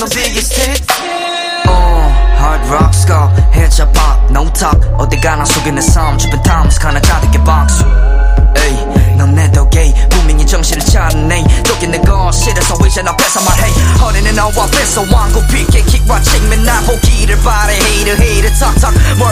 the biggest hit. Hard rock score, heads up pop, no talk. 어디 가나 속에 내 삶, 주변 탐스 가나 가득히 박수. 에이, 넌 내 덕에 분명히 정신을 차리네. 또긴 내 거실에서 의자 앞에서 말해. 허리는 너와 앞에서 왕고 빛게 kick watching 맨날 보기를 바래. Hater, hater, talk, talk.